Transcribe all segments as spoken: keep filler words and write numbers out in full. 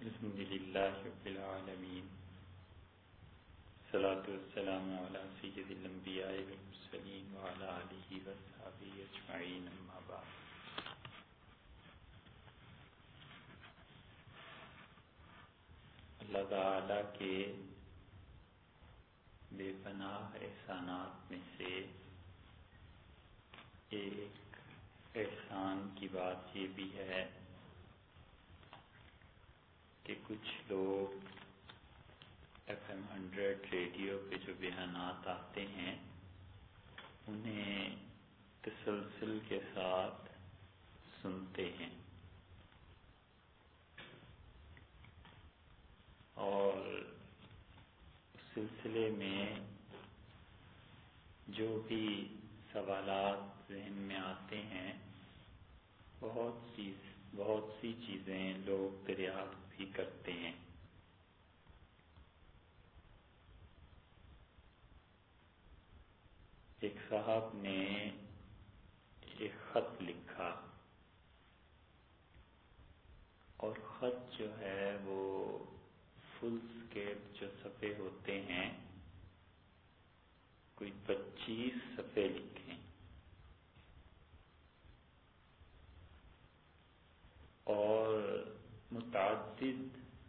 الحمد لله رب العالمين الصلاة والسلام على سيد الأنبياء والمرسلين وعلى آله وصحبه أجمعين أما بعد. اللہ تعالیٰ کے بے پناہ احسانات میں سے ایک احسان کی بات یہ بھی ہے کہ کچھ لوگ ایف ایم ہنڈریڈ ریڈیو پہ جو بیانات آتے ہیں انہیں تسلسل کے ساتھ سنتے ہیں اور اس سلسلے میں جو بھی سوالات ذہن میں آتے ہیں بہت سی بہت سی چیزیں لوگ دریافت بھی کرتے ہیں. ایک صاحب نے ایک خط لکھا اور خط جو ہے وہ فل اسکیپ جو صفحے ہوتے ہیں کوئی پچیس صفحے لکھیں اور متعدد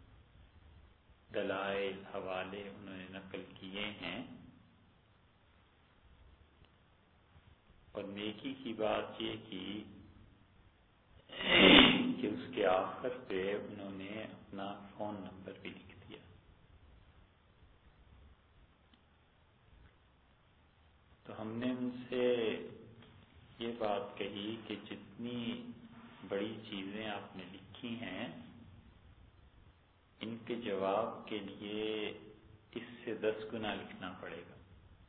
دلائل حوالے انہوں نے نقل کیے ہیں اور نیکی کی بات یہ کی کہ اس کے آخر پہ انہوں نے اپنا فون نمبر بھی لکھ دیا. تو ہم نے ان سے یہ بات کہی کہ جتنی بڑی چیزیں آپ نے لکھی ہیں ان کے جواب کے لیے اس سے دس گنا لکھنا پڑے گا.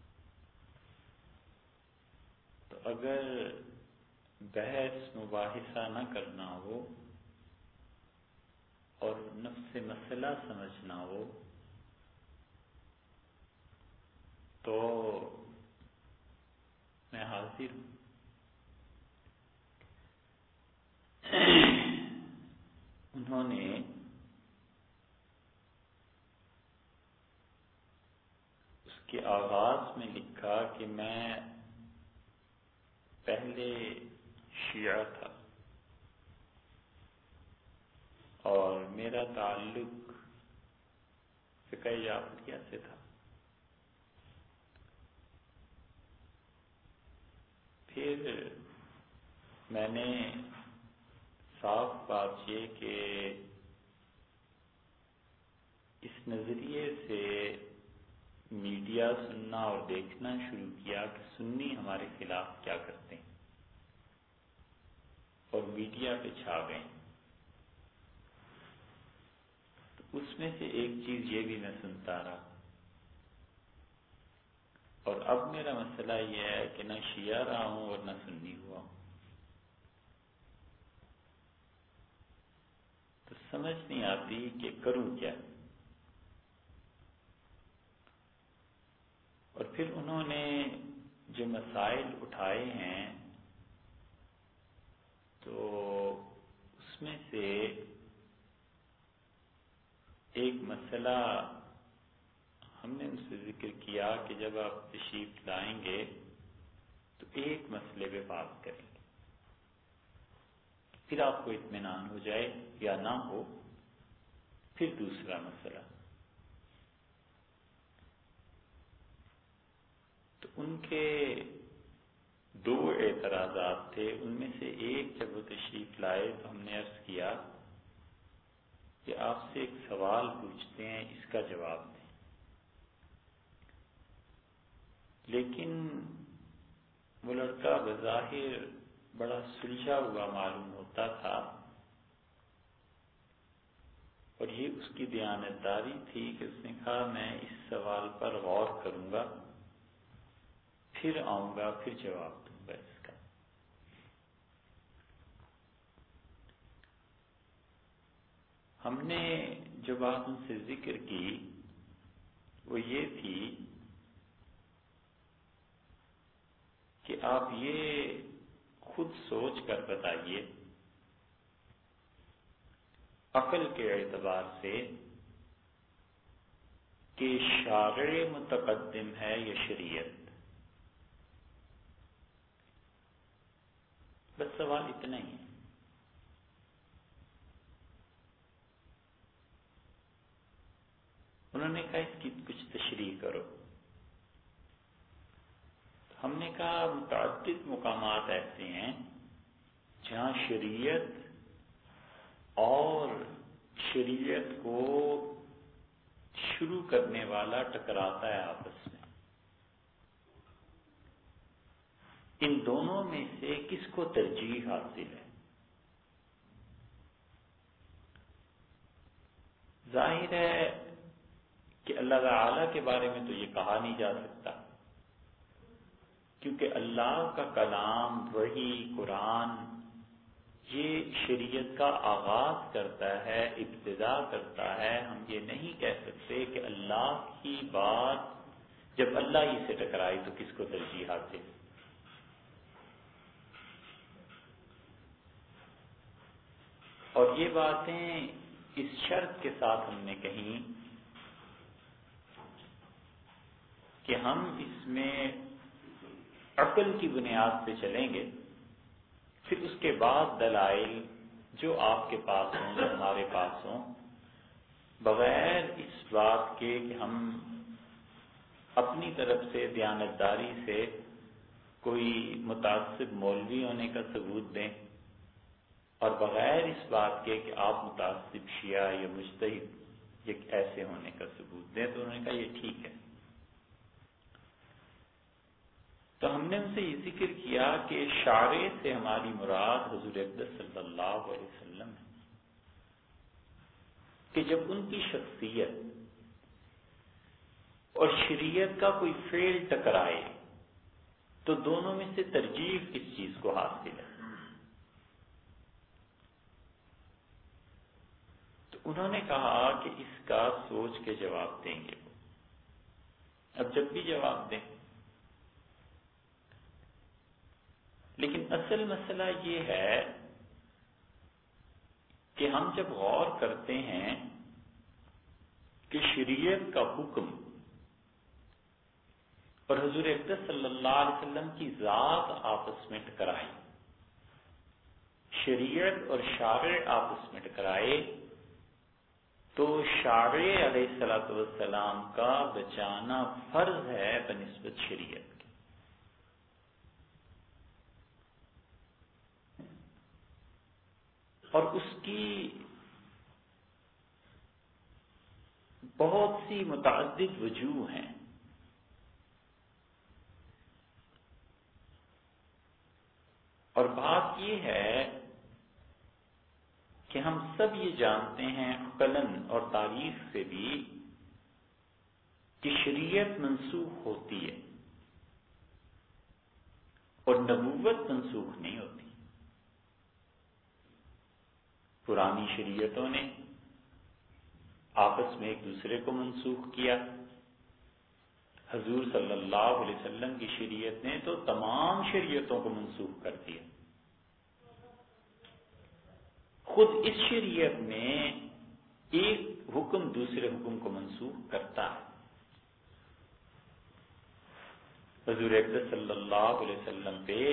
تو اگر بحث مباحثہ نہ کرنا ہو اور نفس مسئلہ سمجھنا ہو تو میں حاضر ہوں. انہوں نے اس کے آغاز میں لکھا کہ میں پہلے شیعہ تھا اور میرا تعلق فقہ جعفریہ سے تھا. پھر میں نے صاف بات یہ کہ اس نظریے سے میڈیا سننا اور دیکھنا شروع کیا کہ سنی ہمارے خلاف کیا کرتے ہیں اور میڈیا پہ چھا گئے. تو اس میں سے ایک چیز یہ بھی میں سنتا رہا اور اب میرا مسئلہ یہ ہے کہ نہ شیعہ رہا ہوں اور نہ سنی ہوا ہوں. تو سمجھ نہیں آتی کہ کروں کیا. اور پھر انہوں نے جو مسائل اٹھائے ہیں تو اس میں سے ایک مسئلہ ہم نے ان سے ذکر کیا کہ جب آپ تشریف لائیں گے تو ایک مسئلے پہ بات کریں گے پھر آپ کو اطمینان ہو جائے یا نہ ہو پھر دوسرا مسئلہ. تو ان کے دو اعتراضات تھے. ان میں سے ایک جب وہ تشریف لائے تو ہم نے عرض کیا کہ آپ سے ایک سوال پوچھتے ہیں اس کا جواب دیں. لیکن وہ لڑکا بظاہر بڑا سلجھا ہوا معلوم ہوتا تھا اور یہ اس کی دیانتداری تھی کہ اس نے کہا میں اس سوال پر غور کروں گا پھر آؤں گا پھر جواب دوں گا اس کا. ہم نے جو بات ان سے ذکر کی وہ یہ تھی کہ آپ یہ خود سوچ کر بتائیے عقل کے اعتبار سے کہ شارع متقدم ہے یا شریعت؟ بس سوال اتنا ہی ہے۔ انہوں نے کہا اس کی کچھ تشریح کرو۔ ہم نے کہا متعدد مقامات ایسے ہیں جہاں شریعت اور شریعت کو شروع کرنے والا ٹکراتا ہے آپس میں۔ ان دونوں میں سے کس کو ترجیح حاصل ہے؟ ظاہر ہے کہ اللہ تعالی کے بارے میں تو یہ کہا نہیں جا سکتا، کیونکہ اللہ کا کلام، وحی، قرآن، یہ شریعت کا آغاز کرتا ہے، ابتدا کرتا ہے۔ ہم یہ نہیں کہہ سکتے کہ اللہ کی بات جب اللہ ہی سے ٹکرائی تو کس کو ترجیح حاصل؟ اور یہ باتیں اس شرط کے ساتھ ہم نے کہیں کہ ہم اس میں عقل کی بنیاد پہ چلیں گے، پھر اس کے بعد دلائل جو آپ کے پاس ہوں، جو ہمارے پاس ہوں، بغیر اس بات کے کہ ہم اپنی طرف سے دیانتداری سے کوئی متعصب مولوی ہونے کا ثبوت دیں، اور بغیر اس بات کے کہ آپ متعصب شیعہ یا مجتہد یہ ایسے ہونے کا ثبوت دیں، تو انہوں نے کہا یہ ٹھیک ہے۔ تو ہم نے ان سے یہ ذکر کیا کہ شارع سے ہماری مراد حضور اقدس صلی اللہ علیہ وسلم ہے، کہ جب ان کی شخصیت اور شریعت کا کوئی فعل ٹکرائے تو دونوں میں سے ترجیح کس چیز کو حاصل ہے؟ تو انہوں نے کہا کہ اس کا سوچ کے جواب دیں گے۔ اب جب بھی جواب دیں، لیکن اصل مسئلہ یہ ہے کہ ہم جب غور کرتے ہیں کہ شریعت کا حکم اور حضور اقدس صلی اللہ علیہ وسلم کی ذات آپس میں ٹکرائی، شریعت اور شارع آپس میں ٹکرائے، تو شارع علیہ الصلوۃ والسلام کا بچانا فرض ہے بنسبت شریعت کے۔ اور اس کی بہت سی متعدد وجوہ ہیں۔ اور بات یہ ہے کہ ہم سب یہ جانتے ہیں عقلاً اور تاریخ سے بھی کہ شریعت منسوخ ہوتی ہے اور نبوت منسوخ نہیں ہوتی۔ پرانی شریعتوں نے آپس میں ایک دوسرے کو منسوخ کیا، حضور صلی اللہ علیہ وسلم کی شریعت نے تو تمام شریعتوں کو منسوخ کر دیا۔ خود اس شریعت میں ایک حکم دوسرے حکم کو منسوخ کرتا ہے۔ حضور اقدس صلی اللہ علیہ وسلم پہ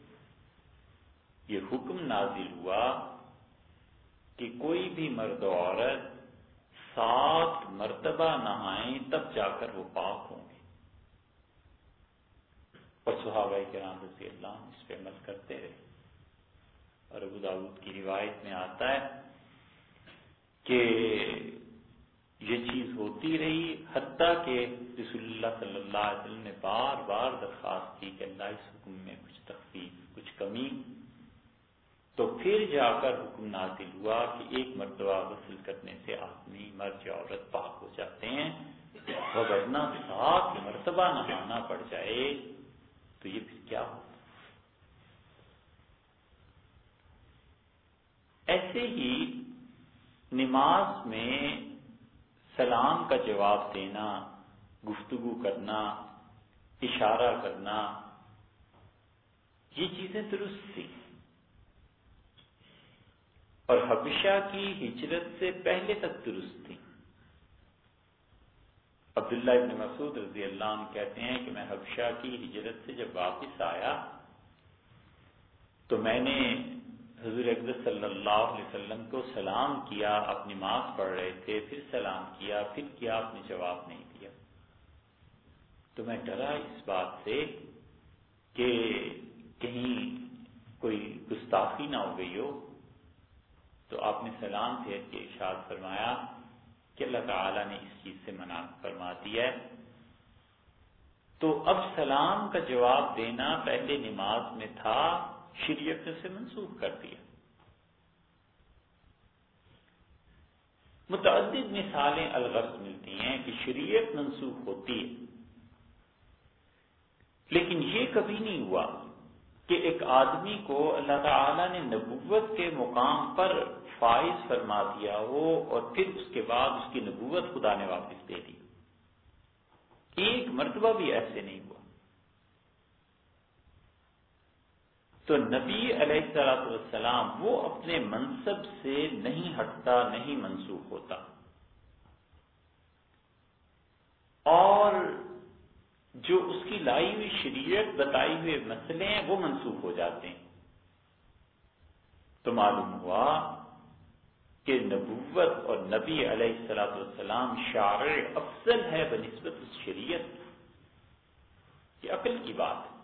یہ حکم نازل ہوا کہ کوئی بھی مرد و عورت سات مرتبہ نہائیں تب جا کر وہ پاک ہوں گے، اور صحابہ کرام رضی اللہ عنہ اس پہ عمل کرتے رہے۔ اور ابو داؤد کی روایت میں آتا ہے کہ یہ چیز ہوتی رہی حتیٰ کہ رسول اللہ صلی اللہ علیہ وسلم نے بار بار درخواست کی کہ اللہ اس حکم میں کچھ تخفیف، کچھ کمی، تو پھر جا کر حکم نازل ہوا کہ ایک مرتبہ غسل کرنے سے آدمی، مرد یا عورت پاک ہو جاتے ہیں، وگرنہ سات مرتبہ نہانا پڑ جائے تو یہ پھر کیا ہو؟ ایسے ہی نماز میں سلام کا جواب دینا، گفتگو کرنا، اشارہ کرنا، یہ چیزیں درست تھی، اور حبشہ کی ہجرت سے پہلے تک درست تھی۔ عبداللہ ابن مسعود رضی اللہ عنہ کہتے ہیں کہ میں حبشہ کی ہجرت سے جب واپس آیا تو میں نے حضور اقدس صلی اللہ علیہ وسلم کو سلام کیا، آپ نماز پڑھ رہے تھے، پھر سلام کیا، پھر کیا، آپ نے جواب نہیں دیا۔ تو میں ڈرا اس بات سے کہ کہیں کوئی گستاخی نہ ہو گئی ہو، تو آپ نے سلام بھیج کے ارشاد فرمایا کہ اللہ تعالیٰ نے اس چیز سے منع فرما دیا ہے۔ تو اب سلام کا جواب دینا پہلے نماز میں تھا، شریعت سے منسوخ کر دیا۔ متعدد مثالیں الغرض ملتی ہیں کہ شریعت منسوخ ہوتی ہے، لیکن یہ کبھی نہیں ہوا کہ ایک آدمی کو اللہ تعالیٰ نے نبوت کے مقام پر فائز فرما دیا ہو اور پھر اس کے بعد اس کی نبوت خدا نے واپس دے دی۔ ایک مرتبہ بھی ایسے نہیں ہوا۔ تو نبی علیہ الصلوۃ والسلام وہ اپنے منصب سے نہیں ہٹتا، نہیں منسوخ ہوتا، اور جو اس کی لائی ہوئی شریعت بتائی ہوئے مسئلے ہیں وہ منسوخ ہو جاتے ہیں۔ تو معلوم ہوا کہ نبوت اور نبی علیہ الصلوۃ والسلام شارع افضل ہے بنسبت اس شریعت، یہ عقل کی بات ہے۔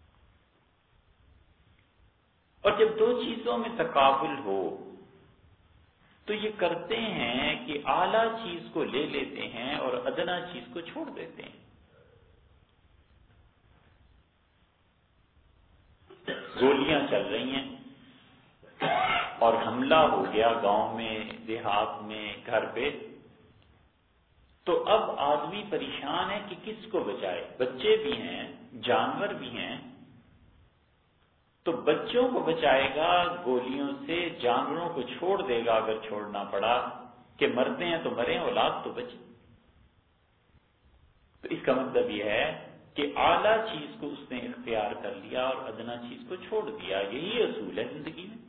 اور جب دو چیزوں میں تقابل ہو تو یہ کرتے ہیں کہ اعلیٰ چیز کو لے لیتے ہیں اور ادنا چیز کو چھوڑ دیتے ہیں۔ گولیاں چل رہی ہیں اور حملہ ہو گیا گاؤں میں، دیہات میں، گھر پہ، تو اب آدمی پریشان ہے کہ کس کو بچائے، بچے بھی ہیں، جانور بھی ہیں، تو بچوں کو بچائے گا گولیوں سے، جانوروں کو چھوڑ دے گا اگر چھوڑنا پڑا کہ مرتے ہیں تو مریں، اولاد تو بچے۔ تو اس کا مطلب یہ ہے کہ اعلیٰ چیز کو اس نے اختیار کر لیا اور ادنا چیز کو چھوڑ دیا۔ یہی اصول ہے زندگی میں۔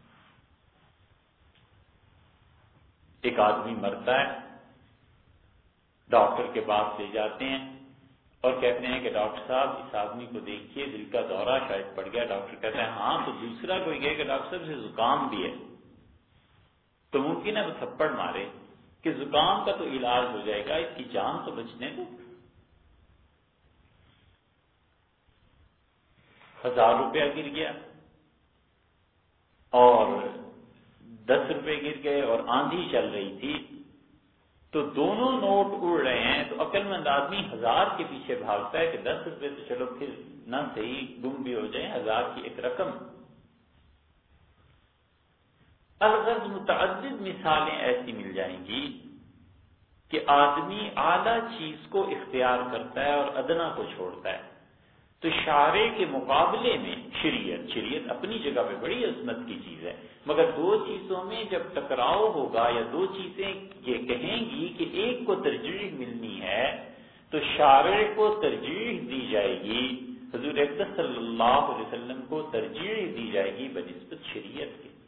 ایک آدمی مرتا ہے، ڈاکٹر کے پاس لے جاتے ہیں اور کہتے ہیں کہ ڈاکٹر صاحب اس آدمی کو دیکھیے، دل کا دورہ شاید پڑ گیا۔ ڈاکٹر کہتے ہیں ہاں، تو دوسرا کوئی کہے کہ ڈاکٹر صاحب سے زکام بھی ہے، تو ممکن ہے وہ تھپڑ مارے کہ زکام کا تو علاج ہو جائے گا، اس کی جان تو بچنے دو۔ ہزار روپیہ گر گیا اور دس روپے گر گئے اور آندھی چل رہی تھی، تو دونوں نوٹ اڑ رہے ہیں، تو عقل مند آدمی ہزار کے پیچھے بھاگتا ہے کہ دس روپے تو چلو پھر نہ صحیح گم بھی ہو جائیں، ہزار کی ایک رقم۔ الغرض متعدد مثالیں ایسی مل جائیں گی کہ آدمی اعلیٰ چیز کو اختیار کرتا ہے اور ادنا کو چھوڑتا ہے۔ تو شارع کے مقابلے میں شریعت شریعت اپنی جگہ پہ بڑی عظمت کی چیز ہے، مگر دو چیزوں میں جب ٹکراؤ ہوگا یا دو چیزیں یہ کہیں گی کہ ایک کو ترجیح ملنی ہے تو شارع کو ترجیح دی جائے گی، حضور اقدس صلی اللہ علیہ وسلم کو ترجیح دی جائے گی بنسبت شریعت کے۔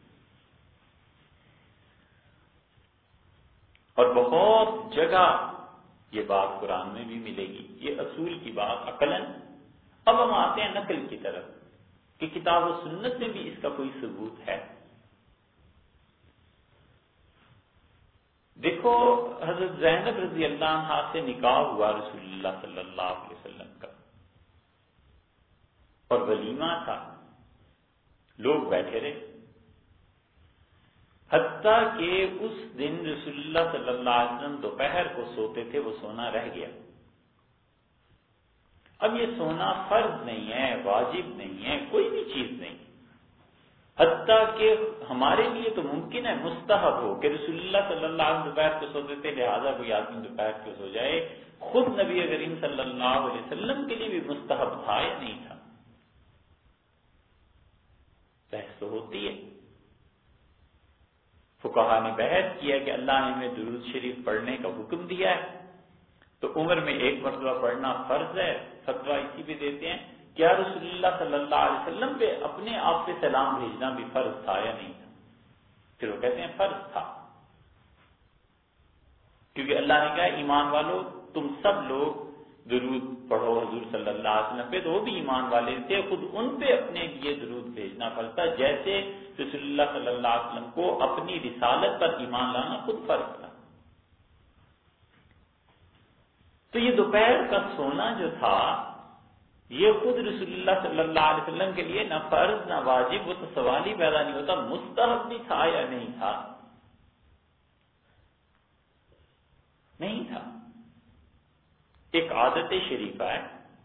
اور بہت جگہ یہ بات قرآن میں بھی ملے گی، یہ اصول کی بات عقلاً۔ اب ہم آتے ہیں نقل کی طرف کہ کتاب و سنت میں بھی اس کا کوئی ثبوت ہے۔ دیکھو، حضرت زینب رضی اللہ عنہا سے نکاح ہوا رسول اللہ صلی اللہ علیہ وسلم کا، اور ولیمہ تھا، لوگ بیٹھے رہے، حتیٰ کہ اس دن رسول اللہ صلی اللہ علیہ وسلم دوپہر کو سوتے تھے، وہ سونا رہ گیا۔ اب یہ سونا فرض نہیں ہے، واجب نہیں ہے، کوئی بھی چیز نہیں، حتیٰ کہ ہمارے لیے تو ممکن ہے مستحب ہو کہ رسول اللہ صلی اللہ علیہ وسلم دوپہر کو سوتے تھے، لہٰذا کوئی آدمی دوپہر کو سو جائے۔ خود نبی کریم صلی اللہ علیہ وسلم کے لیے بھی مستحب تھا یا نہیں تھا؟ بحث تو ہوتی ہے۔ فقہا نے بحث کیا کہ اللہ نے ہمیں درود شریف پڑھنے کا حکم دیا ہے، تو عمر میں ایک مرتبہ پڑھنا فرض ہے، فتویٰ اسی پہ دیتے ہیں۔ کیا رسول اللہ صلی اللہ علیہ وسلم پہ اپنے آپ سے سلام بھیجنا بھی فرض تھا یا نہیں تھا؟ پھر وہ کہتے ہیں فرض تھا، کیونکہ اللہ نے کہا ایمان والو تم سب لوگ درود پڑھو حضور صلی اللہ علیہ وسلم پہ، تو وہ بھی ایمان والے تھے، خود ان پہ اپنے لیے درود بھیجنا پڑتا، جیسے رسول اللہ صلی اللہ علیہ وسلم کو اپنی رسالت پر ایمان لانا خود فرض تھا۔ تو یہ دوپہر کا سونا جو تھا یہ خود رسول اللہ صلی اللہ علیہ وسلم کے لیے نہ فرض نہ واجب، وہ تو سوال ہی پیدا نہیں ہوتا مستحب بھی تھا یا نہیں تھا، نہیں تھا، ایک عادت شریفہ ہے،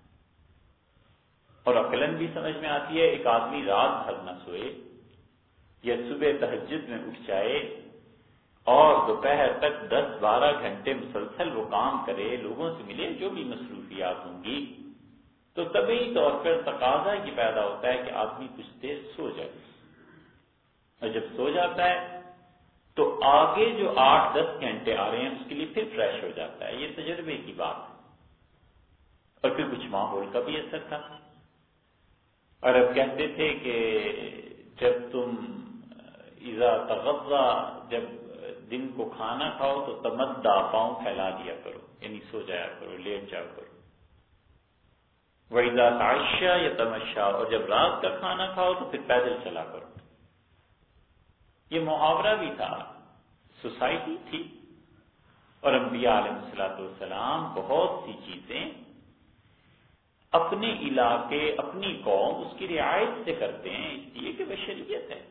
اور عقلاً بھی سمجھ میں آتی ہے۔ ایک آدمی رات بھر نہ سوئے یا صبح تہجد میں اٹھ جائے اور دوپہر تک دس بارہ گھنٹے مسلسل وہ کام کرے، لوگوں سے ملے، جو بھی مصروفیات ہوں گی، تو طبعی طور پر تقاضا یہ پیدا ہوتا ہے کہ آدمی کچھ دیر سو جائے، اور جب سو جاتا ہے تو آگے جو آٹھ دس گھنٹے آ رہے ہیں اس کے لیے پھر فریش ہو جاتا ہے۔ یہ تجربے کی بات ہے، اور پھر کچھ ماحول کا بھی اثر تھا۔ اور اب کہتے تھے کہ جب تم اذا تغذا، جب دن کو کھانا کھاؤ تو تمدا، پاؤں پھیلا دیا کرو، یعنی سو جایا کرو، لیٹ جاؤ کرو۔ وَإِذَا تَعَشَّى يَتَمَشَّى، اور جب رات کا کھانا کھاؤ تو پھر پیدل چلا کرو۔ یہ محاورہ بھی تھا، سوسائٹی تھی، اور انبیاء علیہ الصلوۃ والسلام بہت سی چیزیں اپنے علاقے، اپنی قوم، اس کی رعایت سے کرتے ہیں، اس لیے کہ بشریت ہے۔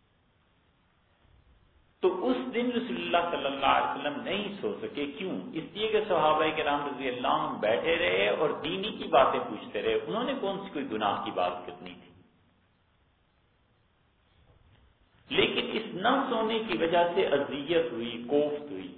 تو اس دن رسول اللہ صلی اللہ علیہ وسلم نہیں سو سکے، کیوں؟ اس لیے کہ صحابہ کرام رضی اللہ عنہ بیٹھے رہے اور دینی کی باتیں پوچھتے رہے، انہوں نے کون سی کوئی گناہ کی بات کرنی تھی۔ لیکن اس نہ سونے کی وجہ سے اذیت ہوئی، کوفت ہوئی۔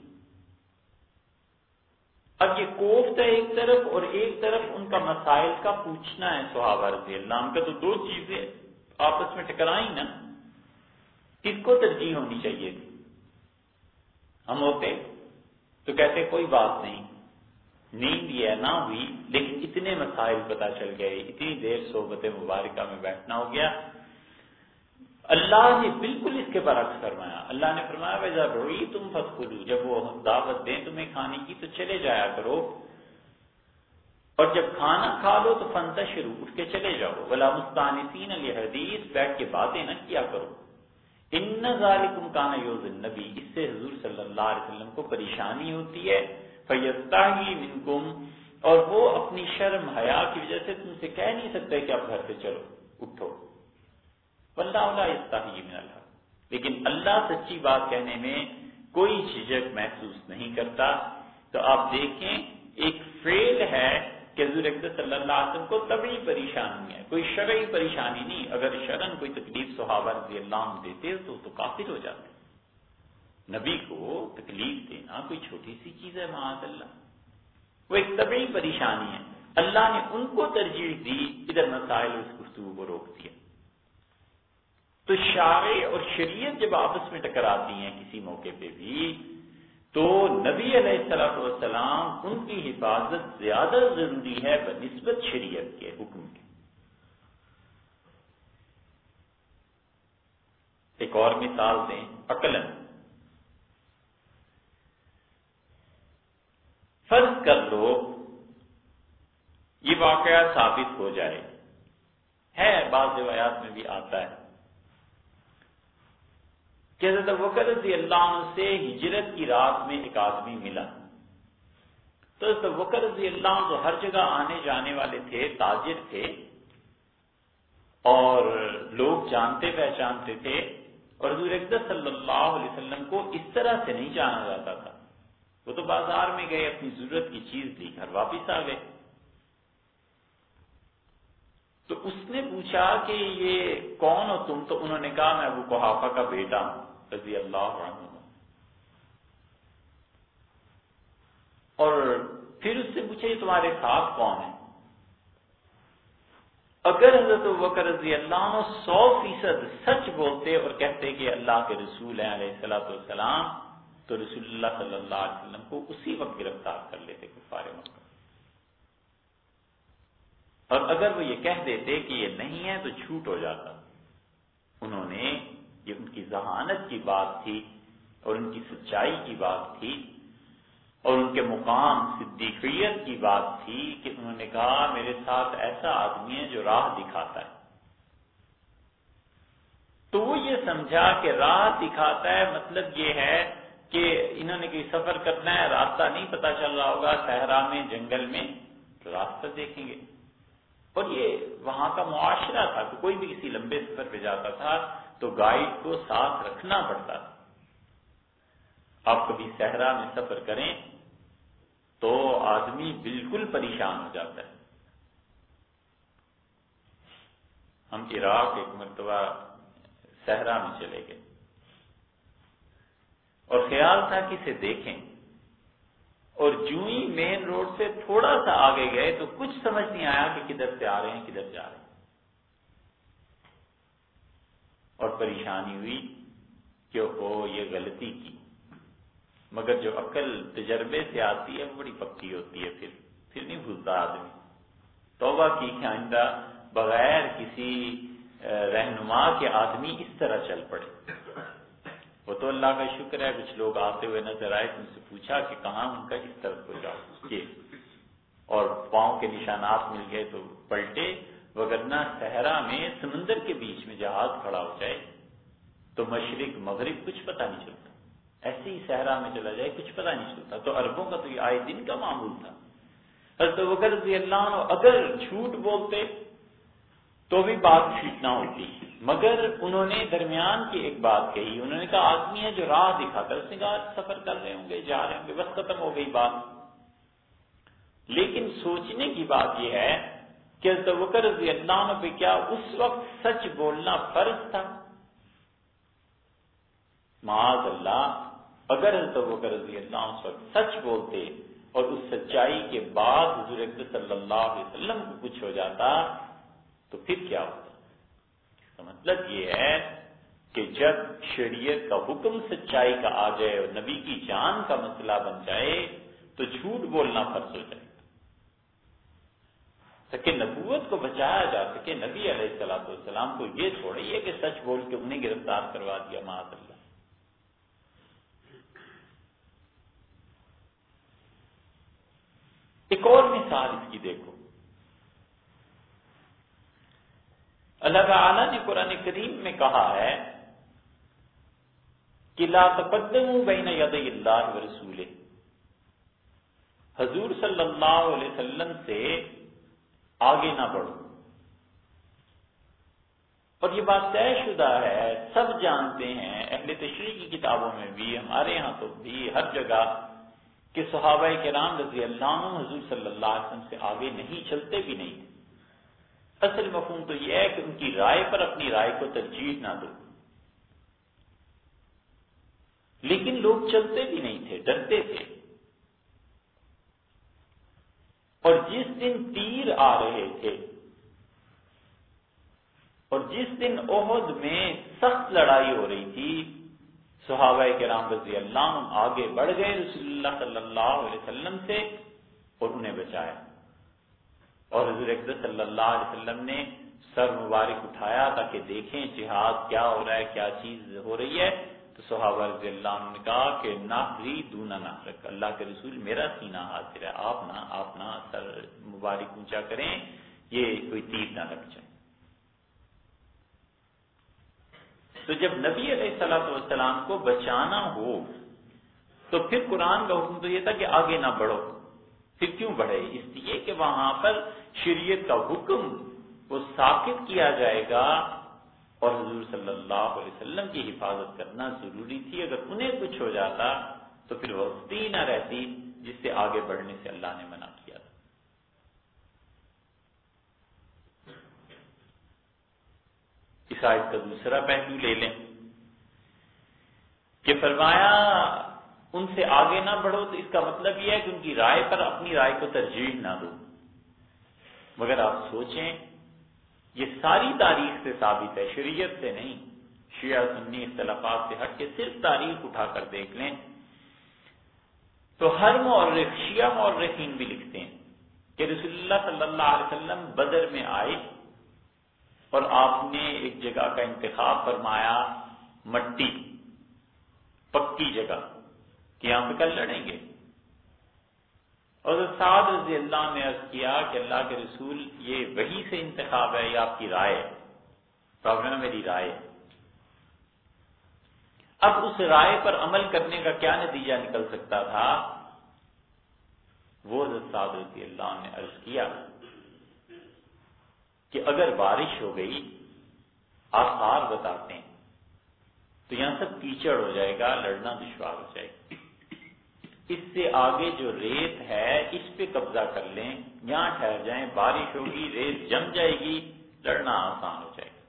اب یہ کوفت ہے ایک طرف، اور ایک طرف ان کا مسائل کا پوچھنا ہے صحابہ رضی اللہ عنہ کا، تو دو چیزیں آپس میں ٹکرائیں نا، کس کو ترجیح ہونی چاہیے تھی؟ ہم ہوتے تو کہتے کوئی بات نہیں، نیند یہ نہ ہوئی لیکن اتنے مسائل پتہ چل گئے، اتنی دیر صحبت مبارکہ میں بیٹھنا ہو گیا۔ اللہ نے بالکل اس کے برعکس فرمایا، اللہ نے فرمایا وَإِذَا دُعِيتُمْ فَادْخُلُوا، جب وہ دعوت دیں تمہیں کھانے کی تو چلے جایا کرو، اور جب کھانا کھا لو تو فَانْتَشِرُوا، اٹھ کے چلے جاؤ، وَلَا مُسْتَأْنِسِينَ لِحَدِيثٍ، بیٹھ کے باتیں نہ کیا کرو، إِنَّ ذَلِكُمْ كَانَ يُؤْذِي النَّبِيَّ، اس سے حضور صلی اللہ علیہ وسلم کو پریشانی ہوتی ہے، فَيَسْتَحْيِي مِنْكُمْ، اور وہ اپنی شرم حیا کی وجہ سے تم سے کہہ نہیں سکتے کہ اب گھر سے چلو اٹھو، وَاللَّهُ لَا يَسْتَحْيِي مِنَ الْحَقِّ، لیکن اللہ سچی بات کہنے میں کوئی جھجک محسوس نہیں کرتا۔ تو آپ دیکھیں ایک فعل ہے کہ حضور اکرم صلی اللہ علیہ وسلم کو طبعی پریشانی ہے، کوئی شرعی پریشانی نہیں، اگر شرعاً کوئی تکلیف صحابہ رضی اللہ عنہ دیتے تو تو کافر ہو جاتے۔ نبی کو تکلیف دینا کوئی چھوٹی سی چیز ہے معاذ اللہ، وہ ایک طبعی پریشانی ہے، اللہ نے ان کو ترجیح دی، ادھر مسائل اس گفتگو کو روک دیا۔ تو شارع اور شریعت جب آپس میں ٹکراتی ہیں کسی موقع پہ بھی، تو نبی علیہ الصلوۃ والسلام ان کی حفاظت زیادہ ضروری ہے بنسبت شریعت کے حکم کے۔ ایک اور مثال دیں عقلاً، فرض کر لو یہ واقعہ ثابت ہو جائے، ہے بعض روایات میں بھی آتا ہے کہ حضرت ابوبکر رضی اللہ عنہ سے ہجرت کی رات میں ایک آدمی ملا، تو حضرت ابوبکر رضی اللہ عنہ تو ہر جگہ آنے جانے والے تھے، تاجر تھے، اور لوگ جانتے پہچانتے تھے، اور حضور اکرم صلی اللہ علیہ وسلم کو اس طرح سے نہیں جانا جاتا تھا، وہ تو بازار میں گئے، اپنی ضرورت کی چیز لی، گھر واپس آ گئے۔ تو اس نے پوچھا کہ یہ کون ہو تم؟ تو انہوں نے کہا میں ابو قحافہ کا بیٹا ہوں رضی اللہ عنہ۔ اور پھر اس سے پوچھا یہ تمہارے ساتھ کون ہے؟ اگر حضرت ابوبکر رضی اللہ عنہ سو فیصد سچ بولتے اور کہتے کہ اللہ کے رسول ہیں علیہ الصلوۃ والسلام، تو رسول اللہ صلی اللہ علیہ وسلم کو اسی وقت گرفتار کر لیتے کفار مکہ۔ اور اگر وہ یہ کہہ دیتے کہ یہ نہیں ہے تو جھوٹ ہو جاتا۔ انہوں نے یہ ان کی ذہانت کی بات تھی اور ان کی سچائی کی بات تھی اور ان کے مقام صدیقیت کی بات تھی کہ انہوں نے کہا میرے ساتھ ایسا آدمی ہے جو راہ دکھاتا ہے. تو وہ یہ سمجھا کہ راہ دکھاتا ہے مطلب یہ ہے کہ انہوں نے کوئی سفر کرنا ہے، راستہ نہیں پتہ چل رہا ہوگا صحرا میں جنگل میں، تو راستہ دیکھیں گے. اور یہ وہاں کا معاشرہ تھا کہ کوئی بھی کسی لمبے سفر پہ جاتا تھا تو گائیڈ کو ساتھ رکھنا پڑتا تھا. آپ کبھی صحرا میں سفر کریں تو آدمی بالکل پریشان ہو جاتا ہے. ہم عراق ایک مرتبہ صحرا میں چلے گئے اور خیال تھا کہ اسے دیکھیں، اور جو ہی مین روڈ سے تھوڑا سا آگے گئے تو کچھ سمجھ نہیں آیا کہ کدھر سے آ رہے ہیں کدھر جا رہے ہیں، اور پریشانی ہوئی کہ وہ یہ غلطی کی. مگر جو عقل تجربے سے آتی ہے وہ بڑی پکی ہوتی ہے، پھر پھر نہیں بھولتا آدمی. توبہ کی کہ آئندہ بغیر کسی رہنما کے آدمی اس طرح چل پڑے. وہ تو اللہ کا شکر ہے کچھ لوگ آتے ہوئے نظر آئے، ان سے پوچھا کہ کہاں ان کا اس طرف کو جاؤ یہ، اور پاؤں کے نشانات مل گئے تو پلٹے. وگرنہ صحرا میں سمندر کے بیچ میں جہاز کھڑا ہو جائے تو مشرق مغرب کچھ پتہ نہیں چلتا. ایسے ہی صحرا میں چلا جائے کچھ پتہ نہیں چلتا. تو عربوں کا تو یہ آئے دن کا معمول تھا. حضرت ابوبکر رضی اللہ عنہ اگر جھوٹ بولتے تو بھی بات ٹھیک نہ ہوتی، مگر انہوں نے درمیان کی ایک بات کہی. انہوں نے کہا آدمی ہے جو راہ دکھاتا ہے، اس نے کہا سفر کر رہے ہوں گے جا رہے ہوں گے، بس ختم ہو گئی بات. لیکن سوچنے کی بات یہ ہے کہ حضرت ابوبکر رضی اللہ عنہ پہ کیا اس وقت سچ بولنا فرض تھا؟ معاذ اللہ، اگر حضرت ابوبکر رضی اللہ عنہ اس وقت سچ بولتے اور اس سچائی کے بعد حضور اکرم صلی اللہ علیہ وسلم کو کچھ ہو جاتا تو پھر کیا ہوتا؟ اس کا مطلب یہ ہے کہ جب شریعت کا حکم سچائی کا آ جائے اور نبی کی جان کا مسئلہ بن جائے تو جھوٹ بولنا فرض ہو جائے. تاکہ نبوت کو بچایا جا سکے. نبی علیہ الصلوۃ والسلام کو یہ تھوڑی ہے کہ سچ بول کے انہیں گرفتار کروا دیا، معاذ اللہ. ایک اور مثال اس کی دیکھو. اللہ تعالیٰ نے قرآن کریم میں کہا ہے کہ لا تقدموا بین یدی اللہ ورسولہ. حضور صلی اللہ علیہ وسلم سے آگے نہ بڑھو. اور یہ بات طے شدہ ہے، سب جانتے ہیں، اہل تشریح کی کتابوں میں بھی، ہمارے ہاں تو بھی ہر جگہ، کہ صحابہ کرام رضی اللہ عنہ حضور صلی اللہ علیہ وسلم سے آگے نہیں چلتے بھی نہیں تھے. اصل مفہوم تو یہ ہے کہ ان کی رائے پر اپنی رائے کو ترجیح نہ دو. لیکن لوگ چلتے بھی نہیں تھے، ڈرتے تھے. اور جس دن تیر آ رہے تھے اور جس دن احد میں سخت لڑائی ہو رہی تھی، صحابہ کرام رضی اللہ عنہ آگے بڑھ گئے رسول اللہ صلی اللہ علیہ وسلم سے اور انہیں بچایا. اور حضور اکرم صلی اللہ علیہ وسلم نے سر مبارک اٹھایا تاکہ دیکھیں جہاد کیا ہو رہا ہے، کیا چیز ہو رہی ہے. تو صحابہ رضی اللہ عنہ نے کہا کہ نحری دون نحرک، اللہ کے رسول میرا سینہ حاضر ہے، آپ نہ آپ نہ سر مبارک اونچا کریں، یہ کوئی تیر نہ لگ جائے. تو جب نبی علیہ الصلوۃ والسلام کو بچانا ہو تو پھر قرآن کا حکم تو یہ تھا کہ آگے نہ بڑھو. پھر کیوں بڑھے؟ اس لیے کہ وہاں پر شریعت کا حکم وہ ساقط کیا جائے گا اور حضور صلی اللہ علیہ وسلم کی حفاظت کرنا ضروری تھی. اگر انہیں کچھ ہو جاتا تو پھر وقتی نہ رہتی جس سے آگے بڑھنے سے اللہ نے منع کیا تھا. اس آیت کا دوسرا پہلو لے لیں کہ فرمایا ان سے آگے نہ بڑھو، تو اس کا مطلب یہ ہے کہ ان کی رائے پر اپنی رائے کو ترجیح نہ دو. مگر آپ سوچیں، یہ ساری تاریخ سے ثابت ہے، شریعت سے نہیں. شیعہ سنی اختلافات سے ہٹ کے صرف تاریخ اٹھا کر دیکھ لیں تو ہر مورخ، شیعہ مورخین بھی لکھتے ہیں کہ رسول اللہ صلی اللہ علیہ وسلم بدر میں آئے اور آپ نے ایک جگہ کا انتخاب فرمایا، مٹی پکی جگہ کہ یہاں پہ کل لڑیں گے. اور سعد رضی اللہ نے عرض کیا کہ اللہ کے رسول یہ وحی سے انتخاب ہے یا آپ کی رائے ہے؟ تو آپ نے میری رائے. اب اس رائے پر عمل کرنے کا کیا نتیجہ نکل سکتا تھا؟ وہ حضرت سعد رضی اللہ نے عرض کیا کہ اگر بارش ہو گئی آثار بتاتے ہیں تو یہاں سب کیچڑ ہو جائے گا، لڑنا دشوار ہو جائے گا. اس سے آگے جو ریت ہے اس پہ قبضہ کر لیں، یہاں ٹھہر جائیں، بارش ہوگی ریت جم جائے گی، لڑنا آسان ہو جائے گا.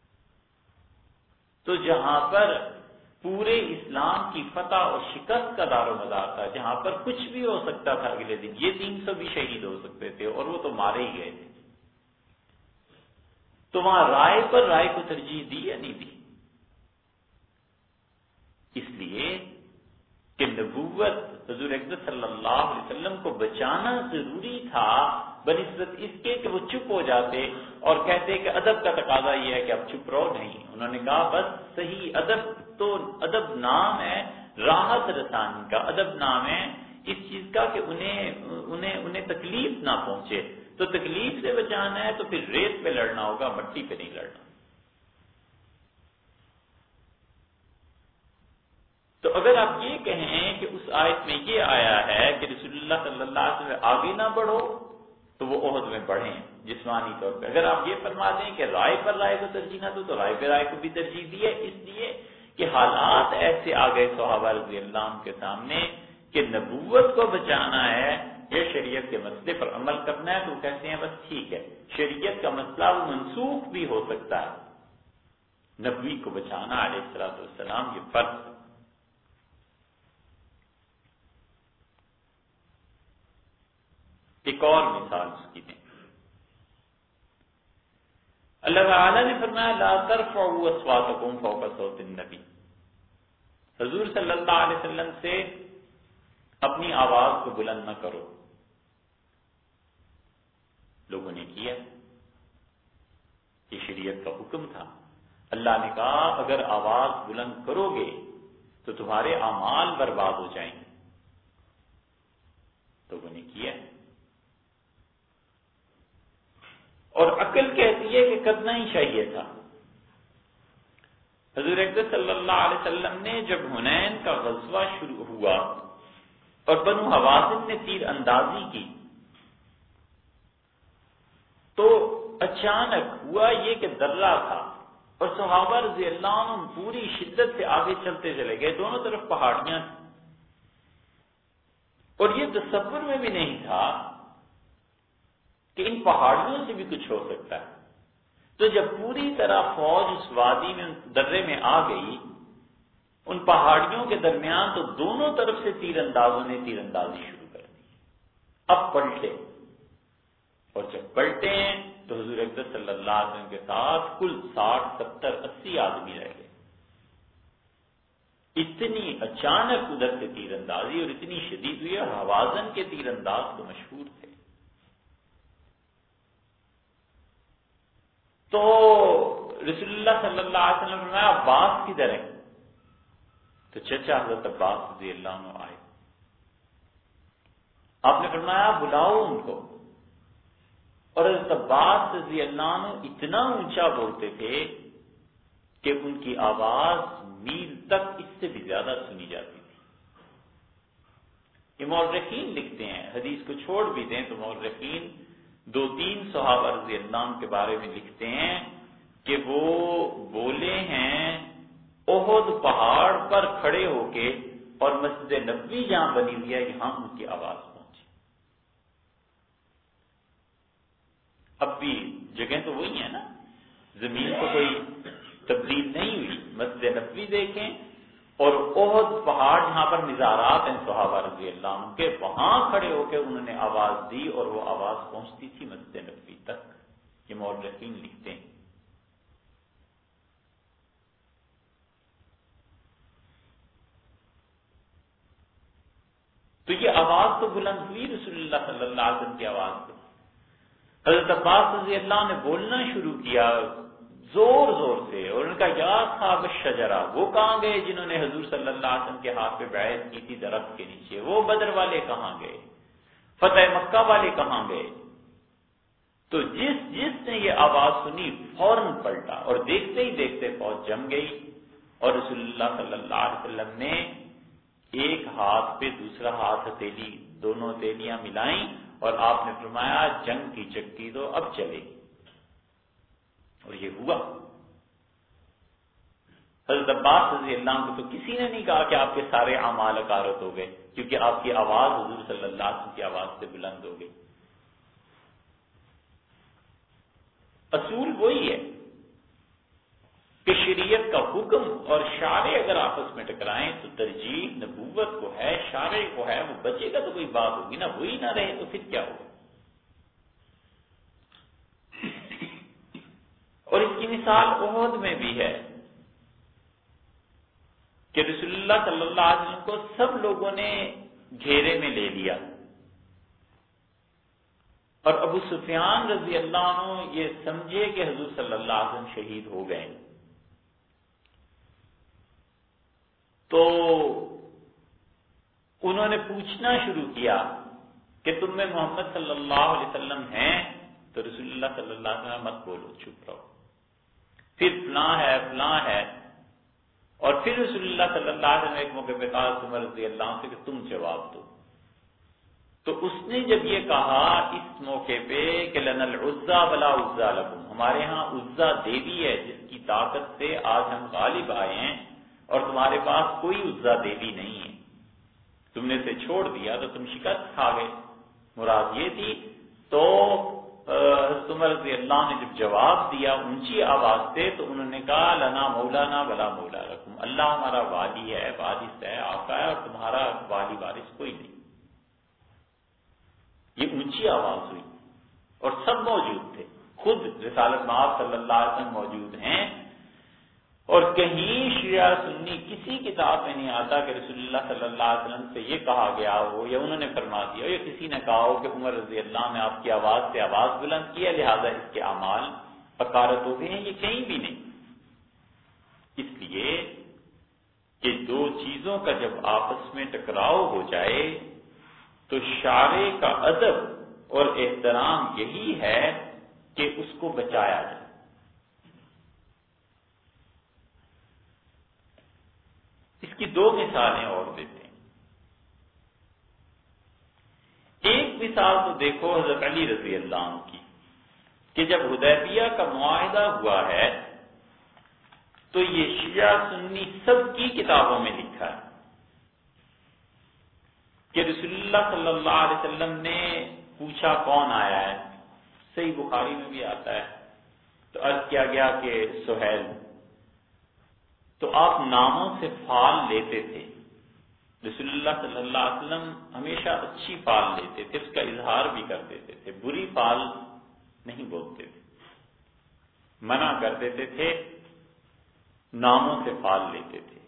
تو جہاں پر پورے اسلام کی فتح اور شکست کا دار و مدار تھا، جہاں پر کچھ بھی ہو سکتا تھا اگلے دن، یہ تین سو بھی شہید ہو سکتے تھے اور وہ تو مارے ہی گئے تھے، تو وہاں رائے پر رائے کو ترجیح دی یا نہیں دی؟ اس لیے کہ نبوت حضور اکرم صلی اللہ علیہ وسلم کو بچانا ضروری تھا بنسبت اس کے کہ وہ چپ ہو جاتے اور کہتے کہ ادب کا تقاضا یہ ہے کہ اب چپ رہو. نہیں، انہوں نے کہا بس صحیح ادب تو ادب نام ہے راحت رسانی کا، ادب نام ہے اس چیز کا کہ انہیں انہیں انہیں تکلیف نہ پہنچے. تو تکلیف سے بچانا ہے تو پھر ریت پہ لڑنا ہوگا، مٹی پہ نہیں لڑنا. تو اگر آپ یہ کہیں کہ اس آیت میں یہ آیا ہے کہ رسول اللہ صلی اللہ علیہ وسلم آگے نہ بڑھو تو وہ احد میں بڑھیں جسمانی طور پہ. اگر آپ یہ فرما دیں کہ رائے پر رائے کو ترجیح نہ دو تو رائے پہ رائے کو بھی ترجیح دی ہے، اس لیے کہ حالات ایسے آ گئے صحابہ رضی اللہ عنہ کے سامنے کہ نبوت کو بچانا ہے یا شریعت کے مسئلے پر عمل کرنا ہے، تو وہ کہتے ہیں بس ٹھیک ہے، شریعت کا مسئلہ وہ منسوخ بھی ہو سکتا ہے، نبوی کو بچانا علیہ الصلوۃ والسلام یہ فرض. ایک اور مثال اس کی دیں. اللہ تعالیٰ نے فرمایا لا ترفعوا اصواتکم فوق صوت النبی. حضور صلی اللہ علیہ وسلم سے اپنی آواز کو بلند نہ کرو. لوگوں نے کیا، یہ شریعت کا حکم تھا. اللہ نے کہا اگر آواز بلند کرو گے تو تمہارے اعمال برباد ہو جائیں گے. لوگوں نے کیا، اور عقل کہتی ہے کہ کرنا ہی چاہیے تھا. حضور اکرم صلی اللہ علیہ وسلم نے جب حنین کا غزوہ شروع ہوا اور بنو حوازن نے تیر اندازی کی تو اچانک ہوا یہ کہ درہ تھا اور صحابہ رضی اللہ عنہ پوری شدت سے آگے چلتے چلے گئے. دونوں طرف پہاڑیاں تھیں اور یہ تصور میں بھی نہیں تھا کہ ان پہاڑیوں سے بھی کچھ ہو سکتا ہے. تو جب پوری طرح فوج اس وادی میں درے میں آ گئی ان پہاڑیوں کے درمیان، تو دونوں طرف سے تیر اندازوں نے تیر اندازی شروع کر دی. اب پلٹے، اور جب پلٹے ہیں تو حضور اکرم صلی اللہ علیہ وسلم کے ساتھ کل ساٹھ ستر اسی آدمی رہ گئے. اتنی اچانک ادھر سے تیر اندازی اور اتنی شدید ہوئی، اور حوازن کے تیر انداز تو مشہور تھے. تو رسول اللہ صلی اللہ علیہ وسلم نے فرمایا عباس کدھر ہے؟ تو چچا حضرت عباس رضی اللہ عنہ آئے. آپ نے فرمایا بلاؤ ان کو. اور حضرت عباس رضی اللہ عنہ اتنا اونچا بولتے تھے کہ ان کی آواز میل تک اس سے بھی زیادہ سنی جاتی تھی. یہ مورخین لکھتے ہیں، حدیث کو چھوڑ بھی دیں تو مورخین دو تین صحابہ رضی اللہ عنہ کے بارے میں لکھتے ہیں کہ وہ بولے ہیں احد پہاڑ پر کھڑے ہو کے، اور مسجد نبوی جہاں بنی ہوئی ہے یہاں ان کی آواز پہنچی. اب بھی جگہ تو وہی ہے نا، زمین کو کوئی تبدیل نہیں ہوئی. مسجد نبوی دیکھیں اور احد پہاڑ جہاں پر مزارات ہیں صحابہ رضی اللہ عنہ کے، وہاں کھڑے ہو کے انہوں نے آواز دی اور وہ آواز پہنچتی تھی مسجد نبوی تک. یہ مورخین لکھتے ہیں. تو یہ آواز تو بلند ہوئی رسول اللہ صلی اللہ علیہ وسلم کی آواز سے. حضرت عباس رضی اللہ عنہ نے بولنا شروع کیا، زور زور سے، اور ان کا یا صاحب الشجرہ، وہ کہاں گئے جنہوں نے حضور صلی اللہ علیہ وسلم کے ہاتھ پہ بیعت کی تھی درخت کے نیچے، وہ بدر والے کہاں گئے، فتح مکہ والے کہاں گئے؟ تو جس جس نے یہ آواز سنی فوراً پلٹا، اور دیکھتے ہی دیکھتے فوج جم گئی، اور رسول اللہ صلی اللہ علیہ وسلم نے ایک ہاتھ پہ دوسرا ہاتھ ہتھیلی، دونوں ہتھیلیاں ملائیں، اور آپ نے فرمایا جنگ کی چکی دو، اب چلے گی، اور یہ ہوا۔ حضرت عباس رضی اللہ عنہ کو تو کسی نے نہیں کہا کہ آپ کے سارے اعمال اکارت ہو گئے، کیونکہ آپ کی آواز حضور صلی اللہ علیہ وسلم کی آواز سے بلند ہو گئی۔ اصول وہی ہے کہ شریعت کا حکم اور شارع اگر آپس میں ٹکرائیں تو ترجیح نبوت کو ہے، شارع کو ہے، وہ بچے گا تو کوئی بات ہوگی نا، وہی نہ رہے تو پھر کیا ہوگا؟ اور اس کی مثال احد میں بھی ہے کہ رسول اللہ صلی اللہ علیہ وسلم کو سب لوگوں نے گھیرے میں لے لیا، اور ابو سفیان رضی اللہ عنہ یہ سمجھے کہ حضور صلی اللہ علیہ وسلم شہید ہو گئے، تو انہوں نے پوچھنا شروع کیا کہ تم میں محمد صلی اللہ علیہ وسلم ہیں؟ تو رسول اللہ صلی اللہ علیہ وسلم مت بولو، چپ رہو، پھر فلاں ہے فلاں ہے، اور پھر رسول اللہ صلی اللہ علیہ وسلم ایک موقع پہ کہا عمر رضی اللہ عنہ سے کہ تم جواب دو، تو اس نے جب یہ کہا اس موقع پہ کہ لنا العزا ولا عزا لکم، ہمارے ہاں عزا دیوی ہے جس کی طاقت سے آج ہم غالب آئے ہیں، اور تمہارے پاس کوئی عزا دیوی نہیں ہے، تم نے اسے چھوڑ دیا تو تم شکست کھا گئے، مراد یہ تھی۔ تو حضرت عمر رضی اللہ نے جب جواب دیا اونچی آواز سے تو انہوں نے کہا لنا مولانا ولا مولا لکم، اللہ ہمارا والی ہے، وارث ہے، آقا ہے، اور تمہارا والی وارث کوئی نہیں۔ یہ اونچی آواز ہوئی اور سب موجود تھے، خود رسالت مآب صلی اللہ علیہ وسلم موجود ہیں، اور کہیں شیعہ سنی کسی کتاب میں نہیں آتا کہ رسول اللہ صلی اللہ علیہ وسلم سے یہ کہا گیا ہو یا انہوں نے فرما دیا ہو یا کسی نے کہا ہو کہ عمر رضی اللہ نے آپ کی آواز سے آواز بلند کی ہے لہذا اس کے اعمال اکارت ہو گئے ہیں، یہ کہیں بھی نہیں۔ اس لیے کہ دو چیزوں کا جب آپس میں ٹکراؤ ہو جائے تو شارع کا ادب اور احترام یہی ہے کہ اس کو بچایا جائے۔ اس کی دو مثالیں اور دیتے ہیں۔ ایک مثال تو دیکھو حضرت علی رضی اللہ عنہ کی کہ جب حدیبیہ کا معاہدہ ہوا ہے تو یہ شیعہ سنی سب کی کتابوں میں لکھا ہے کہ رسول اللہ صلی اللہ علیہ وسلم نے پوچھا کون آیا ہے، صحیح بخاری میں بھی آتا ہے، تو عرض کیا گیا کہ سہیل، تو آپ ناموں سے فال لیتے تھے، رسول اللہ صلی اللہ علیہ وسلم ہمیشہ اچھی فال لیتے تھے، اس کا اظہار بھی کر دیتے تھے، بری فال نہیں بولتے تھے، منع کر دیتے تھے، ناموں سے فال لیتے تھے۔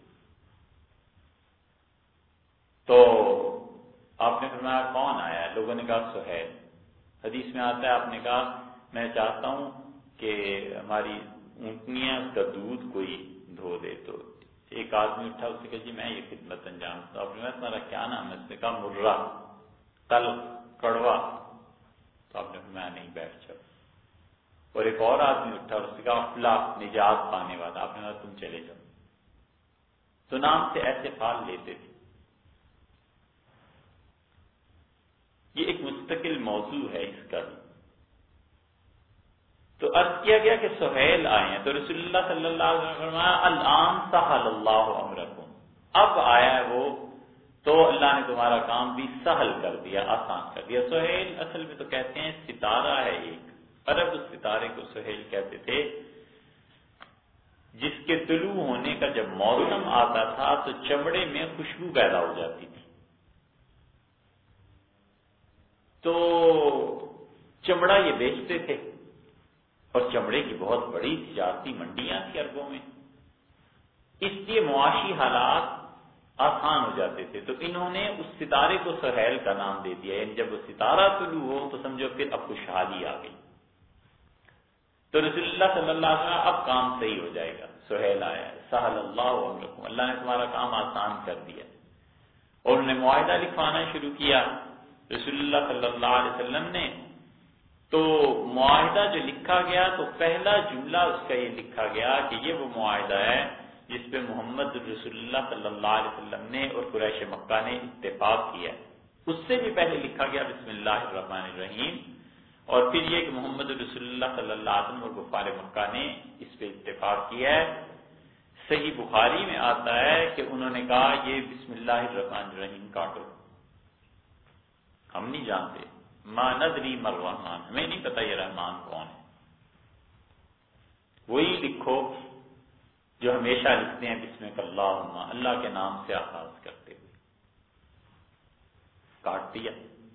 تو آپ نے فرمایا کون آیا ہے؟ لوگوں نے کہا سہیل۔ حدیث میں آتا ہے آپ نے کہا میں چاہتا ہوں کہ ہماری اونٹنیاں کا دودھ کوئی دھو دے، تو ایک آدمی اٹھا، اس نے کہا جی میں یہ خدمت انجام دوں۔ آپ نے تمہارا کیا نام ہے؟ اس نے کہا مرہ، تلخ، کڑوا۔ تو آپ نے فرمایا نہیں، بیٹھ جاؤ۔ اور ایک اور آدمی اٹھا، اس نے کہا افلاح، نجات پانے والا۔ آپ نے کہا تم چلے جاؤ۔ تو نام سے ایسے فال لیتے تھے۔ یہ ایک مستقل موضوع ہے اس کا بھی۔ تو عرض کیا گیا کہ سہیل آئے ہیں، تو رسول اللہ صلی اللہ علیہ وسلم نے فرمایا الآن سہل اللہ امرکم، اب آیا ہے وہ تو اللہ نے تمہارا کام بھی سہل کر دیا، آسان کر دیا۔ سہیل اصل میں تو کہتے ہیں ستارہ ہے ایک، عرب اس ستارے کو سہیل کہتے تھے، جس کے طلوع ہونے کا جب موسم آتا تھا تو چمڑے میں خوشبو پیدا ہو جاتی تھی، تو چمڑا یہ بیچتے تھے، اور چمڑے کی بہت بڑی تجارتی منڈیاں تھیں عربوں میں، اس لیے معاشی حالات آسان ہو جاتے تھے، تو انہوں نے اس ستارے کو سہیل کا نام دے دیا، یعنی جب وہ ستارہ طلوع ہو تو سمجھو پھر اب خوشحالی آ گئی۔ تو رسول اللہ صلی اللہ علیہ وسلم اب کام صحیح ہو جائے گا. سہیل آیا سہل اللہ علیکم، اللہ نے تمہارا کام آسان کر دیا. اور انہوں نے معاہدہ لکھوانا شروع کیا رسول اللہ صلی اللہ علیہ وسلم نے. تو معاہدہ جو لکھا گیا تو پہلا جملہ اس کا یہ لکھا گیا کہ یہ وہ معاہدہ ہے جس پہ محمد رسول اللہ صلی اللہ علیہ وسلم نے اور قریش مکہ نے اتفاق کیا. اس سے بھی پہلے لکھا گیا بسم اللہ الرحمن الرحیم، اور پھر یہ کہ محمد رسول اللہ صلی اللہ علیہ وسلم اور کفار مکہ نے اس پہ اتفاق کیا ہے. صحیح بخاری میں آتا ہے کہ انہوں نے کہا یہ بسم اللہ الرحمن الرحیم کاٹو، ہم نہیں جانتے، ما ندری مر رحمان، ہمیں نہیں پتا یہ رحمان کون ہے، وہی لکھو جو ہمیشہ لکھتے ہیں بسمک اللہم، اللہ کے نام سے آغاز کرتے ہوئے. کاٹ دیا.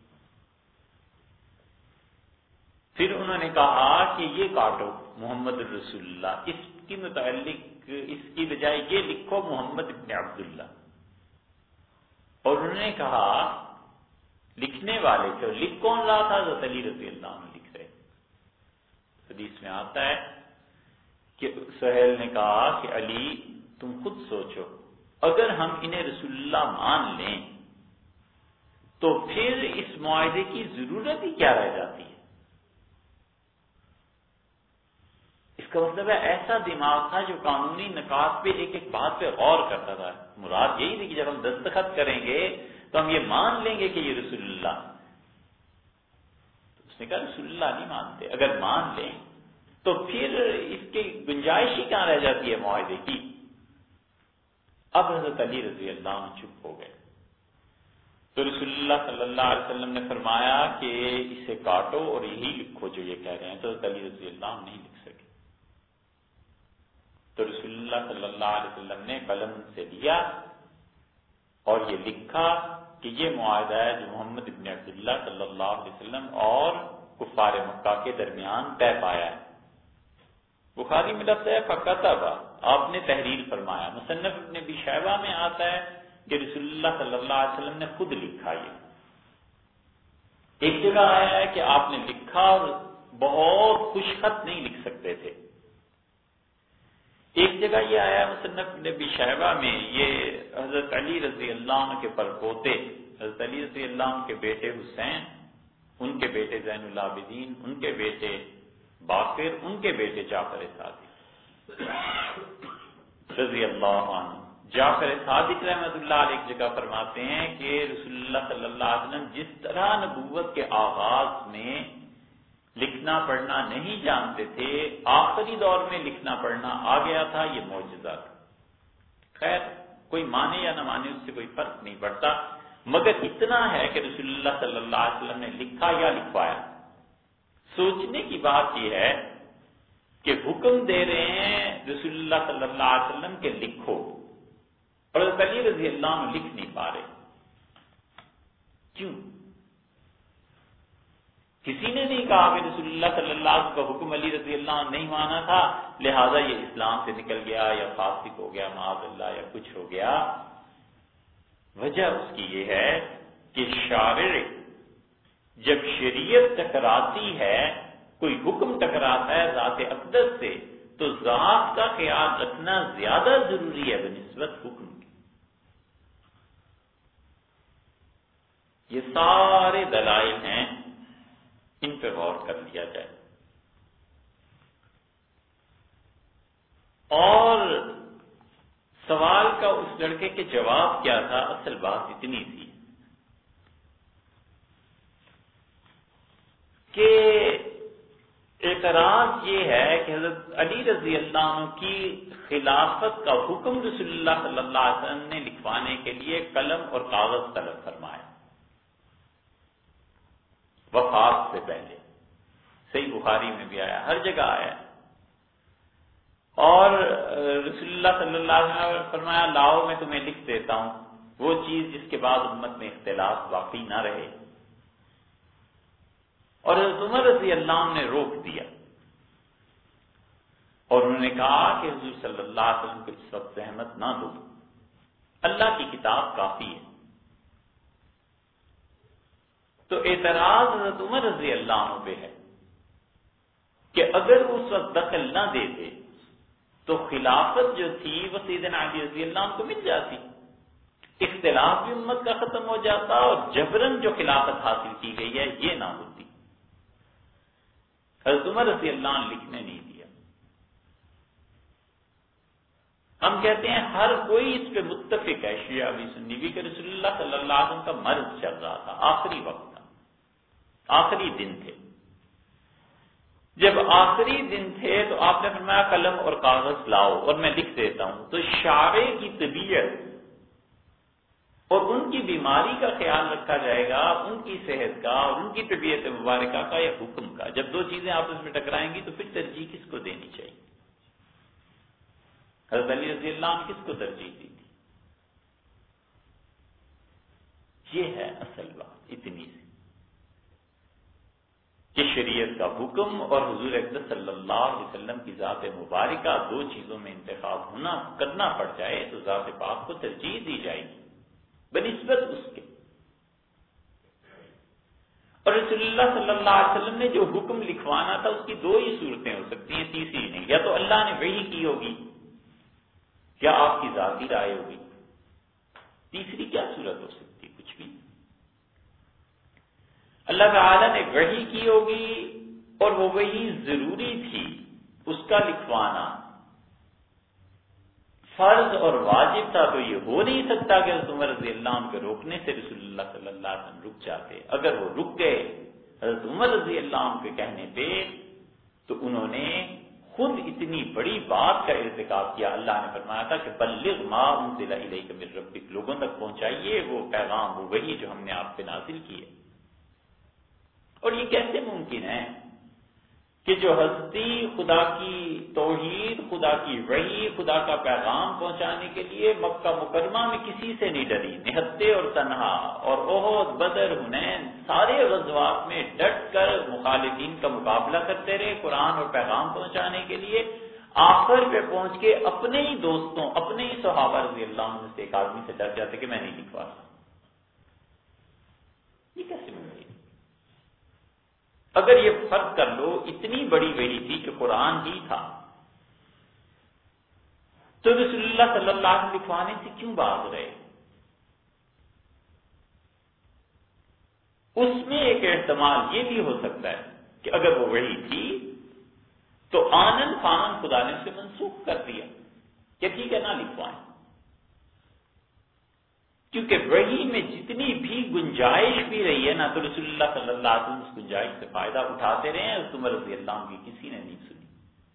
پھر انہوں نے کہا کہ یہ کاٹو محمد رسول اللہ، اس کی متعلق اس کی بجائے یہ لکھو محمد ابن عبداللہ. اور انہوں نے کہا لکھنے والے تھے، لکھ کون رہا تھا؟ حضرت علی رضی اللہ عنہ لکھ رہے. حدیث میں آتا ہے کہ سہیل نے کہا کہ علی تم خود سوچو، اگر ہم انہیں رسول اللہ مان لیں تو پھر اس معاہدے کی ضرورت ہی کیا رہ جاتی ہے؟ اس کا مطلب ہے ایسا دماغ تھا جو قانونی نکات پہ ایک ایک بات پہ غور کرتا تھا. مراد یہی تھی کہ جب ہم دستخط کریں گے تو ہم یہ مان لیں گے کہ یہ رسول اللہ. اس نے کہا رسول اللہ نہیں مانتے، اگر مان لیں تو پھر اس کی گنجائش ہی کہاں رہ جاتی ہے معاہدے کی. اب حضرت علی رضی اللہ عنہ چپ ہو گئے. تو رسول اللہ صلی اللہ علیہ وسلم نے فرمایا کہ اسے کاٹو اور یہی لکھو جو یہ کہہ رہے ہیں. تو حضرت علی رضی اللہ عنہ نہیں لکھ سکے. تو رسول اللہ صلی اللہ علیہ وسلم نے قلم سے لیا اور یہ لکھا کہ یہ معاہدہ ہے جو محمد ابن عبداللہ صلی اللہ علیہ وسلم اور کفار مکہ کے درمیان طے پایا ہے. بخاری میں لفظ ہے فکتب، آپ نے تحریر فرمایا. مصنف ابن ابی شیبہ میں آتا ہے کہ رسول اللہ صلی اللہ علیہ وسلم نے خود لکھا. یہ ایک جگہ آیا ہے کہ آپ نے لکھا اور بہت خوش خط نہیں لکھ سکتے تھے. ایک جگہ یہ آیا مصنف ابن ابی شیبہ میں، یہ حضرت علی رضی اللہ عنہ کے پرپوتے حضرت علی رضی اللہ عنہ کے بیٹے حسین، ان کے بیٹے زین العابدین، ان کے بیٹے باقر، ان کے بیٹے جعفر صادق رضی اللہ عنہ. جعفر صادق رحمۃ اللہ علیہ ایک جگہ فرماتے ہیں کہ رسول اللہ صلی اللہ علیہ وسلم جس طرح نبوت کے آغاز میں لکھنا پڑھنا نہیں جانتے تھے، آخری دور میں لکھنا پڑھنا آ گیا تھا، یہ معجزہ تھا. خیر کوئی مانے یا نہ مانے اس سے کوئی فرق نہیں پڑتا، مگر اتنا ہے کہ رسول اللہ صلی اللہ علیہ وسلم نے لکھا یا لکھوایا. سوچنے کی بات یہ ہے کہ حکم دے رہے ہیں رسول اللہ صلی اللہ علیہ وسلم کے لکھو، اور حضرت علی رضی اللہ عنہ لکھ نہیں پا رہے. کیوں؟ کسی نے نہیں کہا کہ رسول اللہ صلی اللہ علیہ وسلم کا حکم علی رضی اللہ عنہ نہیں مانا تھا لہذا یہ اسلام سے نکل گیا یا فاسق ہو گیا معاذ اللہ یا کچھ ہو گیا. وجہ اس کی یہ ہے کہ شارع جب شریعت ٹکراتی ہے، کوئی حکم ٹکراتا ہے ذات اقدس سے، تو ذات کا خیال رکھنا زیادہ ضروری ہے بنسبت حکم کے. یہ سارے دلائل ہیں، ان پہ غور کر لیا جائے. اور سوال کا اس لڑکے کے جواب کیا تھا؟ اصل بات اتنی تھی کہ اعتراض یہ ہے کہ حضرت علی رضی اللہ عنہ کی خلافت کا حکم رسول اللہ صلی اللہ علیہ وسلم نے لکھوانے کے لیے قلم اور کاغذ طلب فرمایا وفات سے پہلے. صحیح بخاری میں بھی آیا، ہر جگہ آیا. اور رسول اللہ صلی اللہ علیہ وسلم نے فرمایا لاؤ میں تمہیں لکھ دیتا ہوں وہ چیز جس کے بعد امت میں اختلاف باقی نہ رہے. اور حضرت عمر رضی اللہ عنہ نے روک دیا اور انہوں نے کہا کہ حضور صلی اللہ علیہ وسلم کو اس وقت زحمت نہ دو، اللہ کی کتاب کافی ہے. تو اعتراض حضرت عمر رضی اللہ عنہ پہ ہے. کہ اگر وہ اس وقت دخل نہ دیتے تو خلافت جو تھی وہ سیدنا علی رضی اللہ عنہ کو مل جاتی، اختلاف بھی امت کا ختم ہو جاتا اور جبرن جو خلافت حاصل کی گئی ہے یہ نہ ہوتی۔ حضرت عمر رضی اللہ عنہ لکھنے نہیں دیا۔ ہم کہتے ہیں ہر کوئی اس پہ متفق ہے، شیعہ بھی سنی بھی، کہ رسول اللہ صلی اللہ علیہ وسلم کا مرض چل رہا تھا، آخری وقت تھا، آخری دن تھے۔ جب آخری دن تھے تو آپ نے فرمایا قلم اور کاغذ لاؤ اور میں لکھ دیتا ہوں۔ تو شاعر کی طبیعت اور ان کی بیماری کا خیال رکھا جائے گا، ان کی صحت کا اور ان کی طبیعت مبارکہ کا یا حکم کا۔ جب دو چیزیں آپس میں ٹکرائیں گی تو پھر ترجیح کس کو دینی چاہیے؟ حضرت علی رضی اللہ عنہ کس کو ترجیح دی تھی؟ یہ ہے اصل بات، اتنی سی کہ شریعت کا حکم اور حضور اقدس صلی اللہ علیہ وسلم کی ذات مبارکہ دو چیزوں میں انتخاب ہونا کرنا پڑ جائے تو ذات پاک کو ترجیح دی جائے گی بنسبت اس کے۔ اور رسول اللہ صلی اللہ علیہ وسلم نے جو حکم لکھوانا تھا اس کی دو ہی صورتیں ہو سکتی ہیں، تیسری نہیں۔ یا تو اللہ نے وحی کی ہوگی یا آپ کی ذاتی رائے ہوگی، تیسری کیا صورت ہو سکتی؟ کچھ بھی۔ اللہ تعالی نے وحی کی ہوگی اور وہ وحی ضروری تھی، اس کا لکھوانا فرض اور واجب تھا، تو یہ ہو نہیں سکتا کہ حضرت عمر رضی اللہ عنہ کے روکنے سے رسول اللہ صلی اللہ علیہ وسلم رک جاتے۔ اگر وہ رک گئے حضرت عمر رضی اللہ عنہ کے کہنے پہ تو انہوں نے خود اتنی بڑی بات کا ارتکاب کیا۔ اللہ نے فرمایا تھا کہ بلغ ما انزل الیک من ربک، لوگوں تک پہنچائیے وہ پیغام، وہ وحی جو ہم نے آپ پہ نازل کی ہے۔ اور یہ کیسے ممکن ہے کہ جو ہستی خدا کی توحید، خدا کی وحی، خدا کا پیغام پہنچانے کے لیے مکہ مکرمہ میں کسی سے نہیں ڈری، نہتے اور تنہا، اور احد، بدر، حنین، سارے غزوات میں ڈٹ کر مخالفین کا مقابلہ کرتے رہے قرآن اور پیغام پہنچانے کے لیے، آخر پہ پہنچ کے اپنے ہی دوستوں، اپنے ہی صحابہ رضی اللہ عنہ سے ایک آدمی سے ڈر جاتے کہ میں نہیں لکھوا سکتا۔ یہ کیسے ممکن؟ اگر یہ فرض کر لو اتنی بڑی وحی تھی کہ قرآن ہی تھا، تو رسول اللہ صلی اللہ علیہ وسلم لکھوانے سے کیوں باز رہے؟ اس میں ایک احتمال یہ بھی ہو سکتا ہے کہ اگر وہ وحی تھی تو آنن فانن خدا نے اسے منسوخ کر دیا کہ ٹھیک ہے نہ لکھوائیں، کیونکہ وحی میں جتنی بھی گنجائش بھی رہی ہے نا تو رسول اللہ صلی اللہ علیہ وسلم اس گنجائش سے فائدہ اٹھاتے رہے ہیں، عمر رضی اللہ عنہ کی کسی نے نہیں سنی۔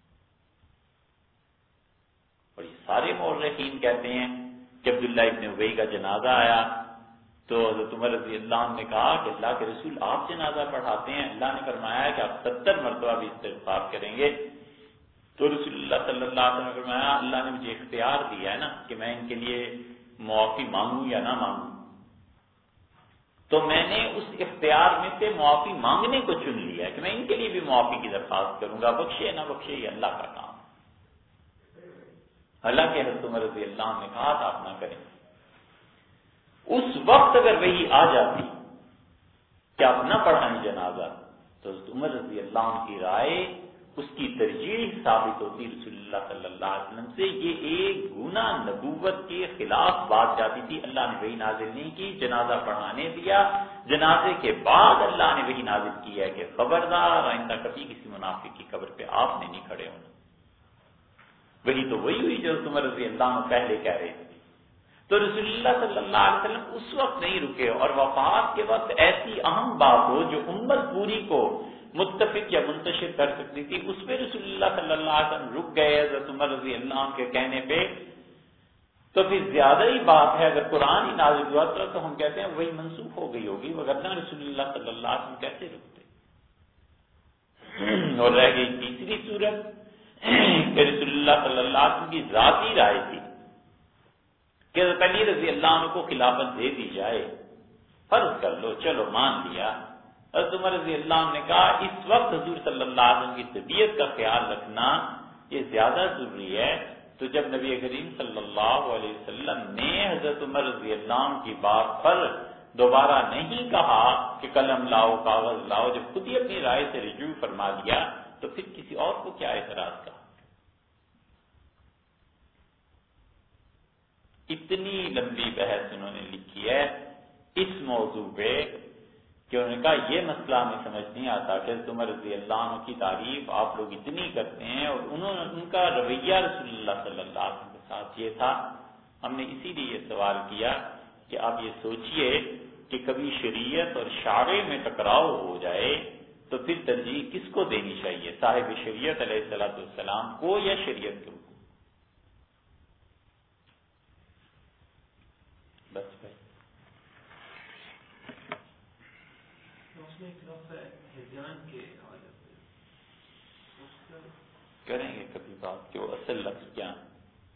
اور یہ سارے مورخین کہتے ہیں کہ عبداللہ ابن ابی کا جنازہ آیا تو حضرت عمر رضی اللہ عنہ نے کہا کہ اللہ کے رسول آپ جنازہ پڑھاتے ہیں، اللہ نے فرمایا ہے کہ آپ ستر مرتبہ بھی استغفار کریں گے، تو رسول اللہ صلی اللہ علیہ وسلم نے فرمایا اللہ نے مجھے اختیار دیا ہے نا کہ میں ان کے لیے معافی مانگوں یا نہ مانگوں، تو میں نے اس اختیار میں سے معافی مانگنے کو چن لیا ہے کہ میں ان کے لیے بھی معافی کی درخواست کروں گا، بخشے نہ بخشے یہ اللہ کا کام۔ حالانکہ حضرت عمر رضی اللہ عنہ نے کہا تھا آپ نہ کریں۔ اس وقت اگر وہی آ جاتی کہ آپ نہ پڑھائیں جنازہ تو حضرت عمر رضی اللہ عنہ کی رائے اس کی ترجیح ثابت ہوتی رسول اللہ صلی اللہ علیہ وسلم سے۔ یہ ایک گناہ نبوت کے خلاف بات جاتی تھی، اللہ نے وہی نازل نہیں کی، جنازہ پڑھانے دیا، جنازے کے بعد اللہ نے وہی نازل کی ہے کہ خبردار آئندہ کبھی کسی منافق کی قبر پہ آپ نے نہیں کھڑے ہونا۔ وہی تو وہی ہوئی جو عمر رضی اللہ عنہ پہلے کہہ رہے تھے۔ تو رسول اللہ صلی اللہ علیہ وسلم اس وقت نہیں رکے، اور وفات کے وقت ایسی اہم بات ہو جو امت پوری کو متفق یا منتشر کر سکتی تھی، اس پہ رسول اللہ صلی اللہ علیہ وسلم رک گئے حضرت عمر رضی اللہ عنہ کے کہنے پہ، تو پھر زیادہ ہی بات ہے۔ اگر قرآن ہی نازل ہوا تو ہم کہتے ہیں وہی منسوخ ہو گئی ہوگی، وگرنہ رسول اللہ صلی اللہ علیہ وسلم کیسے رکتے؟ اور رہ گئی تیسری صورت کہ رسول اللہ صلی اللہ علیہ وسلم کی ذاتی رائے تھی کہ حضرت علی رضی اللہ عنہ کو خلافت دے دی جائے، فرض کر لو چلو مان لیا۔ حضرت عمر رضی اللہ عنہ نے کہا اس وقت حضور صلی اللہ علیہ وسلم کی طبیعت کا خیال رکھنا یہ زیادہ ضروری ہے، تو جب نبی کریم صلی اللہ علیہ وسلم نے حضرت عمر رضی اللہ عنہ کی بات پر دوبارہ نہیں کہا کہ قلم لاؤ کاغذ لاؤ، جب خود ہی اپنی رائے سے رجوع فرما دیا تو پھر کسی اور کو کیا اعتراض کا؟ اتنی لمبی بحث انہوں نے لکھی ہے اس موضوع پہ کہ انہوں نے کہا یہ مسئلہ ہمیں سمجھ نہیں آتا کہ حضرت عمر رضی اللہ عنہ کی تعریف آپ لوگ اتنی کرتے ہیں، اور انہوں نے ان کا رویہ رسول اللہ صلی اللہ علیہ وسلم کے ساتھ یہ تھا. ہم نے اسی لیے یہ سوال کیا کہ آپ یہ سوچئے کہ کبھی شریعت اور شارع میں ٹکراؤ ہو جائے تو پھر ترجیح کس کو دینی چاہیے، صاحب شریعت علیہ الصلوۃ والسلام کو یا شریعت کو؟ بس بھائی کریں گے کبھی بات کہ وہ اصل لفظ کیا ہے.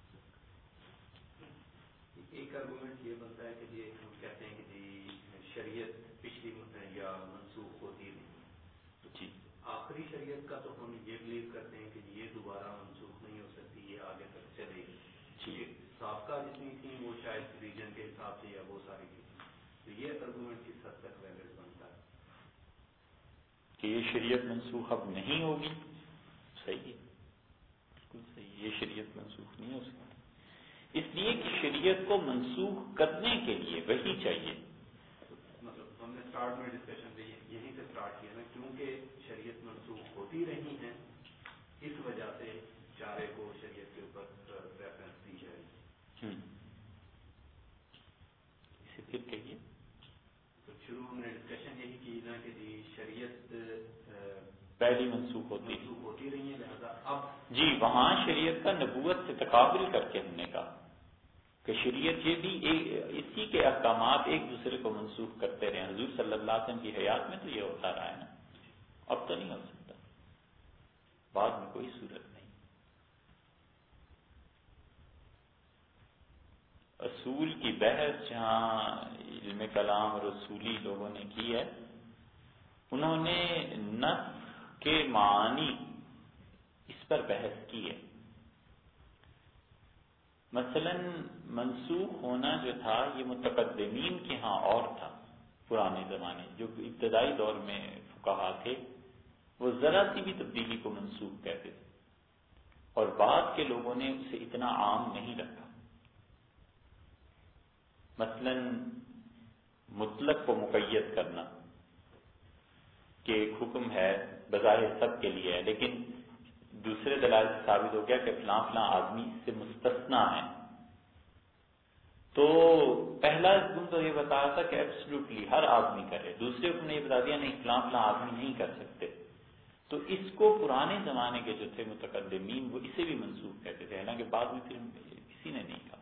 ایک آرگومنٹ یہ بنتا ہے کہ جی ہم کہتے ہیں کہ جی شریعت پچھلی یا منسوخ ہوتی نہیں، جی آخری شریعت کا تو ہم یہ بلیو کرتے ہیں کہ یہ دوبارہ منسوخ نہیں ہو سکتی، یہ آگے تک چلے گی. جی سابقہ جتنی تھیں وہ شاید ریجن کے حساب سے یا وہ ساری تھی، تو یہ آرگومنٹ کس حد تک ویلڈ بنتا ہے کہ یہ شریعت منسوخ اب نہیں ہوگی؟ صحیح ہے، بالکل صحیح. یہ شریعت منسوخ نہیں ہو سکتی اس لیے کہ شریعت کو منسوخ کرنے کے لیے وہی چاہیے. مطلب ہم نے اسٹارٹ میں ڈسکشن یہیں سے اسٹارٹ کیا نا، کیونکہ شریعت منسوخ ہوتی رہی ہیں اس وجہ سے چارے کو شریعت کے اوپر پریفرنس دی جائے. ہوں اسے پھر کہیے. تو شروع ہم نے ڈسکشن یہی کی نا کہ جی شریعت پہلی منسوخ ہوتی منسوخ ہوتی رہی ہے، لہذا اب جی وہاں شریعت کا نبوت سے تقابل کر کے ہم نے کہا کہ شریعت یہ بھی اسی کے احکامات ایک دوسرے کو منسوخ کرتے رہے. حضور صلی اللہ علیہ وسلم کی حیات میں تو یہ ہوتا رہا ہے نا، اب تو نہیں ہو سکتا، بعد میں کوئی صورت نہیں. اصول کی بحث جہاں علم کلام اور اصولی لوگوں نے کی ہے، انہوں نے نص کے معنی اس پر بحث کی ہے. مثلا منسوخ ہونا جو تھا یہ متقدمین کے ہاں اور تھا. پرانے زمانے جو ابتدائی دور میں فقہا تھے وہ ذرا سی بھی تبدیلی کو منسوخ کہتے تھے، اور بعد کے لوگوں نے اسے اتنا عام نہیں رکھا. مثلا مطلق کو مقید کرنا کہ ایک حکم ہے بظاہر سب کے لیے ہے، لیکن دوسرے دلائل سے ثابت ہو گیا کہ فلاں فلاں آدمی اس سے مستثنا ہے. تو پہلا حکم تو یہ بتایا تھا کہ ایبسلوٹلی ہر آدمی کرے، دوسرے حکم نے یہ بتا دیا نہیں فلاں فلاں آدمی نہیں کر سکتے. تو اس کو پرانے زمانے کے جو تھے متقدمین وہ اسے بھی منسوخ کہتے تھے، حالانکہ بعد میں پھر کسی نے نہیں کہا.